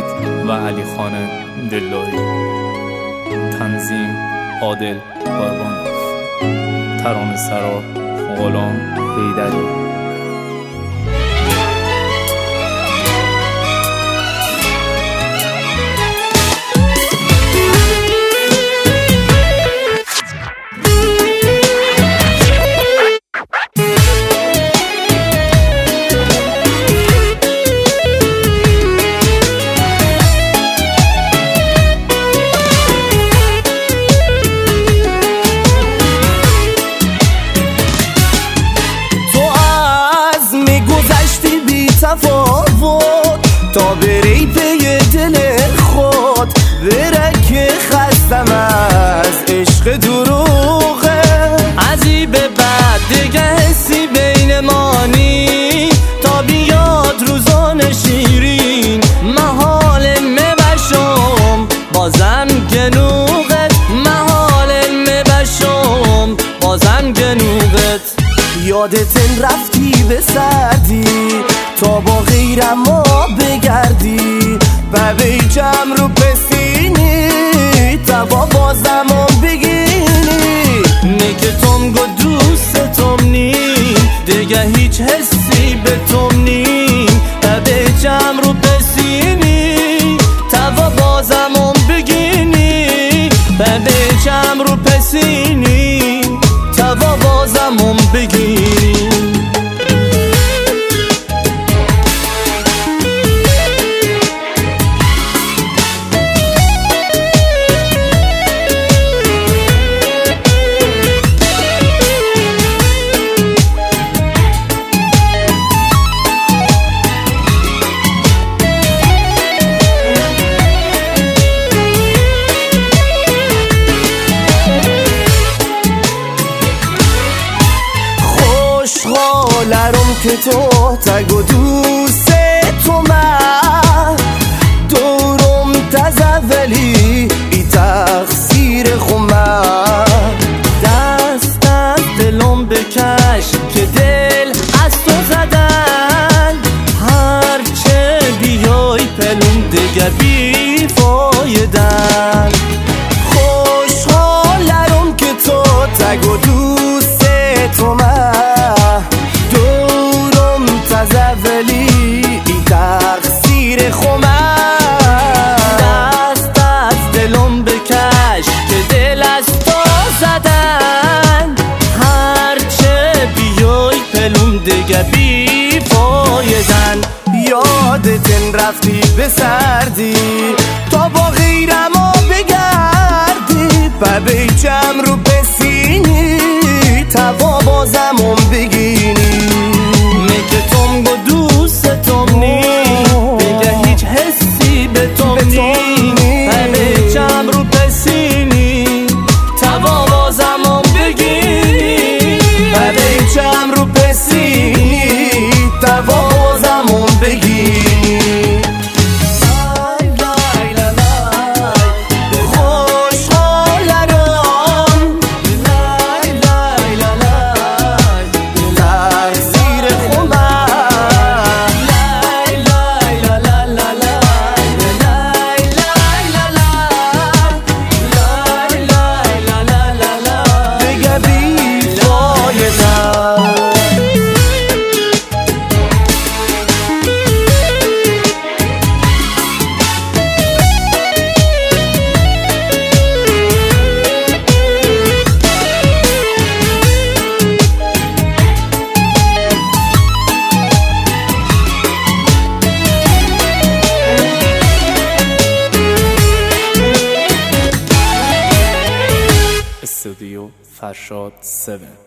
و علی خان دلداری. تنظیم عادل قربانوف. ترانه‌سرا غلام حیدری. تفاوت تا بری پی دل خود، بره که خستم از عشق دروغه. ازی به بعد دیگه حسی بین ما نی، تا بیاد روزان شیرین محال میبشم بازم گنوغت، محال میبشم بازم گنوغت. یادتن رفتی به سردی تا با غیرم ما بگردی، و بیچم رو پسینی تا با بازم بگینی. نگه تم گو دوستم نی، دیگه هیچ حسی به تم نی، و بیچم رو پسینی تا با بازم بگینی، و بیچم رو پسینی تا با بازم بگینی. خوشحالم که تو تگو دوست تو من دورم تزولی ای تقصیر خمم. دست از دلم بکش که دل از تو زدن، هرچه بیای پلون دیگه بی فایدن. خوشحالم که تو تگو دوست تو من دورم تزولی ای تقصیر خمم. دست از دلم بکش که دل از تو زدن، هرچه بیای پلون دیگه بی فایدن. یادتن رفتی به سردی تا با غیرم بگردی، و بیچم رو پسینی تا با بازم بگینی. میگه تم گو دوستم نی، دیگه هیچ حسی به تم نی، و بیچم رو پسینی تا با بازم بگینی، و بیچم رو پسینی تا با بازم بگینی. استودیو فرشاد 7.